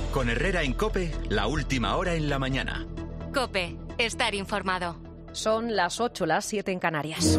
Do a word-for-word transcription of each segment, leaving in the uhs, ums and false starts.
Con Herrera en COPE, la última hora en la mañana. COPE, estar informado. Son las ocho, las siete en Canarias.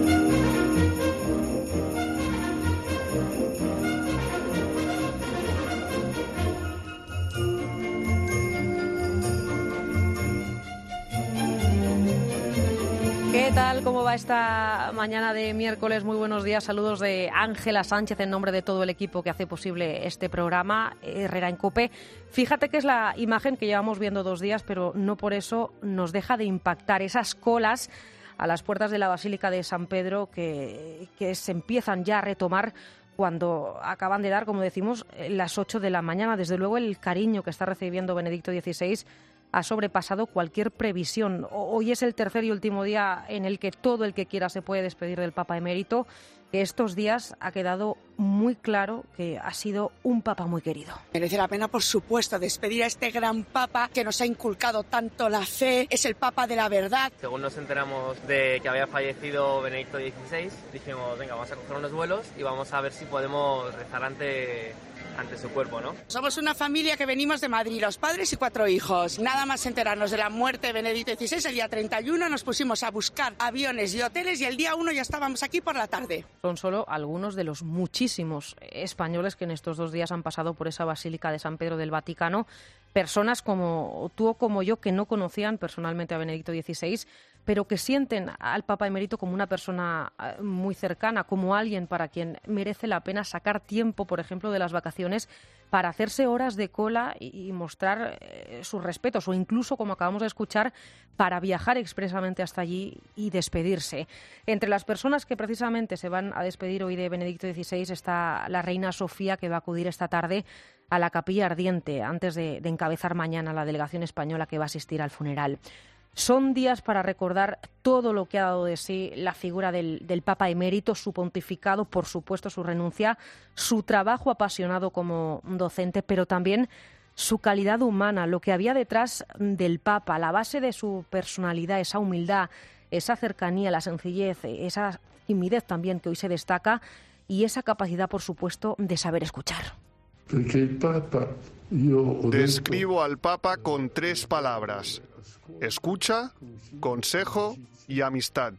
¿Qué tal? ¿Cómo va esta mañana de miércoles? Muy buenos días. Saludos de Ángela Sánchez en nombre de todo el equipo que hace posible este programa, Herrera en COPE. Fíjate que es la imagen que llevamos viendo dos días, pero no por eso nos deja de impactar. Esas colas a las puertas de la Basílica de San Pedro que, que se empiezan ya a retomar cuando acaban de dar, como decimos, las ocho de la mañana. Desde luego el cariño que está recibiendo Benedicto dieciséis ha sobrepasado cualquier previsión. Hoy es el tercer y último día en el que todo el que quiera se puede despedir del Papa emérito, que estos días ha quedado muy claro que ha sido un Papa muy querido. Merece la pena, por supuesto, despedir a este gran Papa que nos ha inculcado tanto la fe, es el Papa de la verdad. Según nos enteramos de que había fallecido Benedicto dieciséis, dijimos, venga, vamos a coger unos vuelos y vamos a ver si podemos rezar ante... ante su cuerpo, ¿no? Somos una familia que venimos de Madrid, los padres y cuatro hijos. Nada más enterarnos de la muerte de Benedicto dieciséis, el día treinta y uno nos pusimos a buscar aviones y hoteles y el día uno ya estábamos aquí por la tarde. Son solo algunos de los muchísimos españoles que en estos dos días han pasado por esa Basílica de San Pedro del Vaticano. Personas como tú o como yo que no conocían personalmente a Benedicto dieciséis, pero que sienten al Papa emérito como una persona muy cercana, como alguien para quien merece la pena sacar tiempo, por ejemplo, de las vacaciones para hacerse horas de cola y mostrar eh, sus respetos, o incluso, como acabamos de escuchar, para viajar expresamente hasta allí y despedirse. Entre las personas que precisamente se van a despedir hoy de Benedicto dieciséis está la reina Sofía, que va a acudir esta tarde a la Capilla Ardiente antes de, de encabezar mañana la delegación española que va a asistir al funeral. Son días para recordar todo lo que ha dado de sí la figura del, del Papa emérito, su pontificado, por supuesto su renuncia, su trabajo apasionado como docente, pero también su calidad humana, lo que había detrás del Papa, la base de su personalidad, esa humildad, esa cercanía, la sencillez, esa timidez también que hoy se destaca y esa capacidad, por supuesto, de saber escuchar. Porque el Papa, yo Describo al Papa con tres palabras: escucha, consejo y amistad.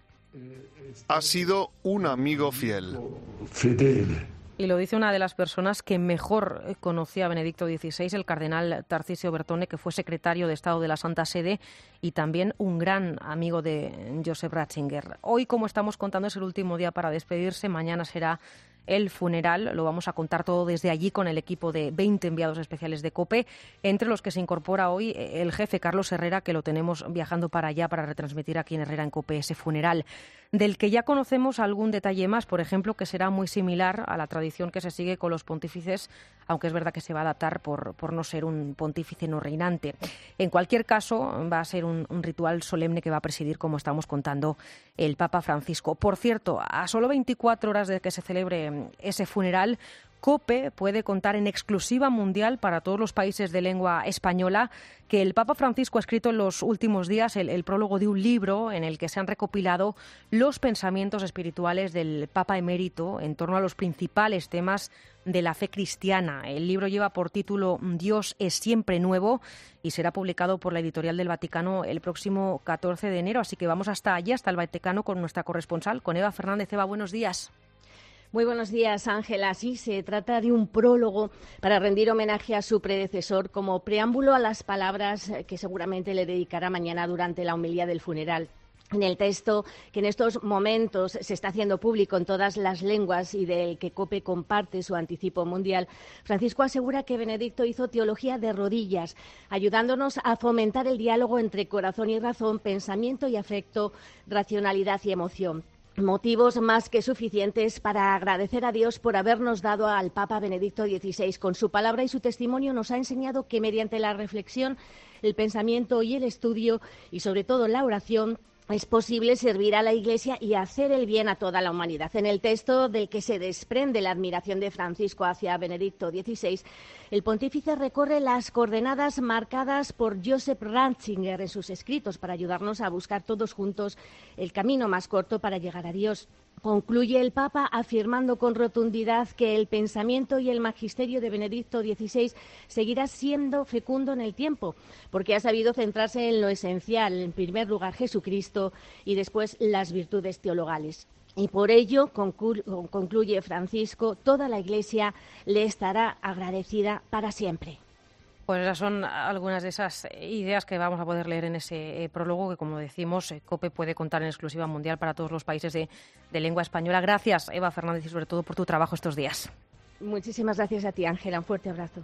Ha sido un amigo fiel. Fedele. Y lo dice una de las personas que mejor conocía a Benedicto dieciséis, el cardenal Tarcisio Bertone, que fue secretario de Estado de la Santa Sede y también un gran amigo de Joseph Ratzinger. Hoy, como estamos contando, es el último día para despedirse. Mañana será el funeral. Lo vamos a contar todo desde allí con el equipo de veinte enviados especiales de COPE, entre los que se incorpora hoy el jefe Carlos Herrera, que lo tenemos viajando para allá para retransmitir aquí en Herrera en COPE ese funeral, del que ya conocemos algún detalle más, por ejemplo, que será muy similar a la tradición que se sigue con los pontífices, aunque es verdad que se va a adaptar por, por no ser un pontífice no reinante. En cualquier caso, va a ser un, un ritual solemne que va a presidir, como estamos contando, el Papa Francisco. Por cierto, a solo veinticuatro horas de que se celebre ese funeral, COPE puede contar en exclusiva mundial para todos los países de lengua española que el Papa Francisco ha escrito en los últimos días el, el prólogo de un libro en el que se han recopilado los pensamientos espirituales del Papa emérito en torno a los principales temas de la fe cristiana. El libro lleva por título Dios es siempre nuevo y será publicado por la Editorial del Vaticano el próximo catorce de enero. Así que vamos hasta allí, hasta el Vaticano, con nuestra corresponsal, con Eva Fernández. Eva, buenos días. Muy buenos días, Ángela. Sí, se trata de un prólogo para rendir homenaje a su predecesor como preámbulo a las palabras que seguramente le dedicará mañana durante la homilía del funeral. En el texto, que en estos momentos se está haciendo público en todas las lenguas y del que COPE comparte su anticipo mundial, Francisco asegura que Benedicto hizo teología de rodillas, ayudándonos a fomentar el diálogo entre corazón y razón, pensamiento y afecto, racionalidad y emoción. Motivos más que suficientes para agradecer a Dios por habernos dado al Papa Benedicto dieciséis. Con su palabra y su testimonio nos ha enseñado que mediante la reflexión, el pensamiento y el estudio, y sobre todo la oración, es posible servir a la Iglesia y hacer el bien a toda la humanidad. En el texto del que se desprende la admiración de Francisco hacia Benedicto dieciséis, el pontífice recorre las coordenadas marcadas por Joseph Ratzinger en sus escritos para ayudarnos a buscar todos juntos el camino más corto para llegar a Dios. Concluye el Papa afirmando con rotundidad que el pensamiento y el magisterio de Benedicto dieciséis seguirá siendo fecundo en el tiempo, porque ha sabido centrarse en lo esencial, en primer lugar Jesucristo y después las virtudes teologales. Y por ello, conclu- concluye Francisco, toda la Iglesia le estará agradecida para siempre. Pues esas son algunas de esas ideas que vamos a poder leer en ese eh, prólogo que, como decimos, eh, COPE puede contar en exclusiva mundial para todos los países de, de lengua española. Gracias, Eva Fernández, y sobre todo por tu trabajo estos días. Muchísimas gracias a ti, Ángela. Un fuerte abrazo.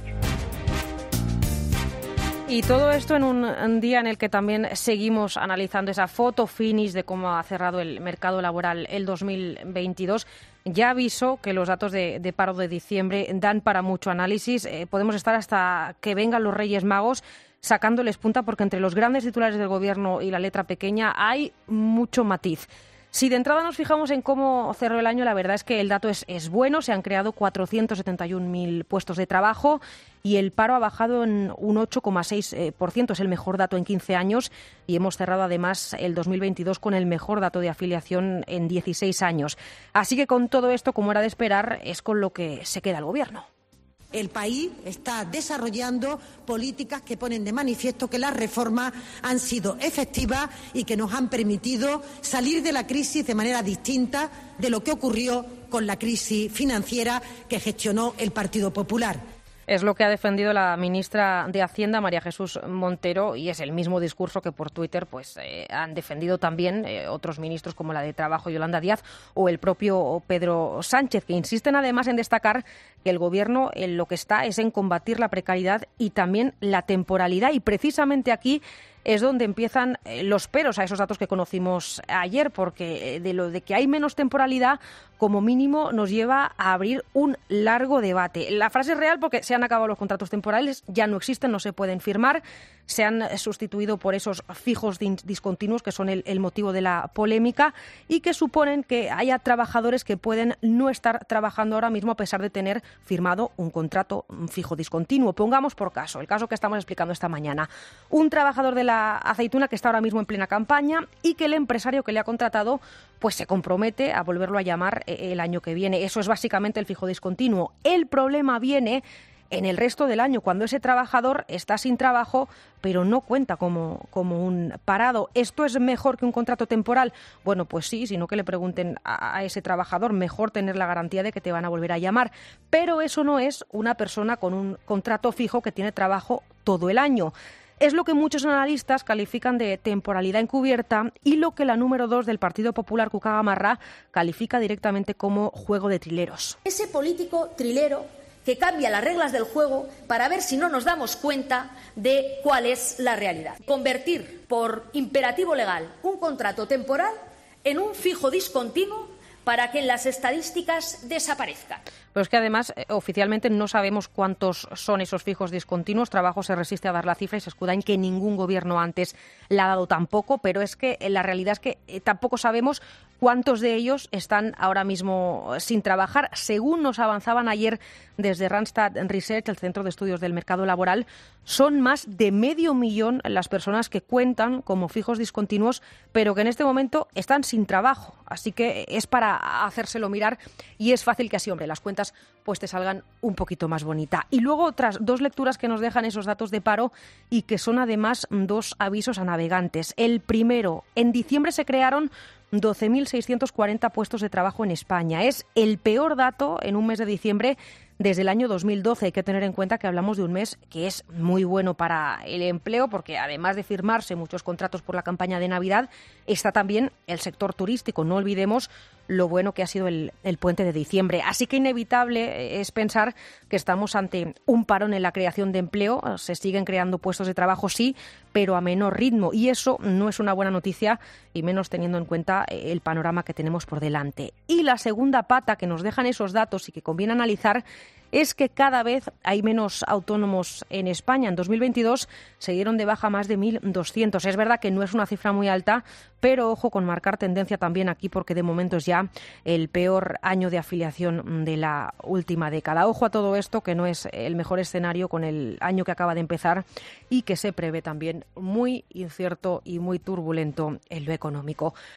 Y todo esto en un día en el que también seguimos analizando esa foto finish de cómo ha cerrado el mercado laboral el dos mil veintidós. Ya aviso que los datos de, de paro de diciembre dan para mucho análisis. Eh, podemos estar hasta que vengan los Reyes Magos sacándoles punta, porque entre los grandes titulares del Gobierno y la letra pequeña hay mucho matiz. Si de entrada nos fijamos en cómo cerró el año, la verdad es que el dato es, es bueno. Se han creado cuatrocientos setenta y un mil puestos de trabajo y el paro ha bajado en un ocho coma seis por ciento. Es el mejor dato en quince años y hemos cerrado además el dos mil veintidós con el mejor dato de afiliación en dieciséis años. Así que con todo esto, como era de esperar, es con lo que se queda el Gobierno. El país está desarrollando políticas que ponen de manifiesto que las reformas han sido efectivas y que nos han permitido salir de la crisis de manera distinta de lo que ocurrió con la crisis financiera que gestionó el Partido Popular. Es lo que ha defendido la ministra de Hacienda, María Jesús Montero, y es el mismo discurso que por Twitter pues eh, han defendido también eh, otros ministros como la de Trabajo, Yolanda Díaz, o el propio Pedro Sánchez, que insisten además en destacar que el Gobierno en lo que está es en combatir la precariedad y también la temporalidad. Y precisamente aquí es donde empiezan los peros a esos datos que conocimos ayer, porque de lo de que hay menos temporalidad, como mínimo, nos lleva a abrir un largo debate. La frase es real porque se han acabado los contratos temporales, ya no existen, no se pueden firmar, se han sustituido por esos fijos discontinuos, que son el, el motivo de la polémica y que suponen que haya trabajadores que pueden no estar trabajando ahora mismo a pesar de tener firmado un contrato fijo discontinuo. Pongamos por caso, el caso que estamos explicando esta mañana. Un trabajador de la aceituna que está ahora mismo en plena campaña y que el empresario que le ha contratado pues se compromete a volverlo a llamar el año que viene. Eso es básicamente el fijo discontinuo. El problema viene en el resto del año, cuando ese trabajador está sin trabajo, pero no cuenta como, como un parado. ¿Esto es mejor que un contrato temporal? Bueno, pues sí, sino que le pregunten a, a ese trabajador, mejor tener la garantía de que te van a volver a llamar. Pero eso no es una persona con un contrato fijo que tiene trabajo todo el año. Es lo que muchos analistas califican de temporalidad encubierta y lo que la número dos del Partido Popular, Cuca Gamarra, califica directamente como juego de trileros. Ese político trilero que cambia las reglas del juego para ver si no nos damos cuenta de cuál es la realidad. Convertir por imperativo legal un contrato temporal en un fijo discontinuo para que en las estadísticas desaparezcan. Pero es que además eh, oficialmente no sabemos cuántos son esos fijos discontinuos. Trabajo se resiste a dar la cifra y se escuda en que ningún gobierno antes la ha dado tampoco, pero es que eh, la realidad es que eh, tampoco sabemos cuántos de ellos están ahora mismo sin trabajar. Según nos avanzaban ayer desde Randstad Research, el Centro de Estudios del Mercado Laboral, son más de medio millón las personas que cuentan como fijos discontinuos, pero que en este momento están sin trabajo. Así que es para hacérselo mirar y es fácil que así, hombre, las cuentas pues te salgan un poquito más bonita. Y luego otras dos lecturas que nos dejan esos datos de paro y que son además dos avisos a navegantes. El primero, en diciembre se crearon doce mil seiscientos cuarenta puestos de trabajo en España. Es el peor dato en un mes de diciembre desde el año dos mil doce. Hay que tener en cuenta que hablamos de un mes que es muy bueno para el empleo, porque además de firmarse muchos contratos por la campaña de Navidad, está también el sector turístico. No olvidemos lo bueno que ha sido el, el puente de diciembre. Así que inevitable es pensar que estamos ante un parón en la creación de empleo. Se siguen creando puestos de trabajo, sí, pero a menor ritmo. Y eso no es una buena noticia, y menos teniendo en cuenta el panorama que tenemos por delante. Y la segunda pata que nos dejan esos datos y que conviene analizar es que cada vez hay menos autónomos en España. En dos mil veintidós se dieron de baja más de mil doscientos. Es verdad que no es una cifra muy alta, pero ojo con marcar tendencia también aquí, porque de momento es ya el peor año de afiliación de la última década. Ojo a todo esto, que no es el mejor escenario con el año que acaba de empezar y que se prevé también muy incierto y muy turbulento en lo económico.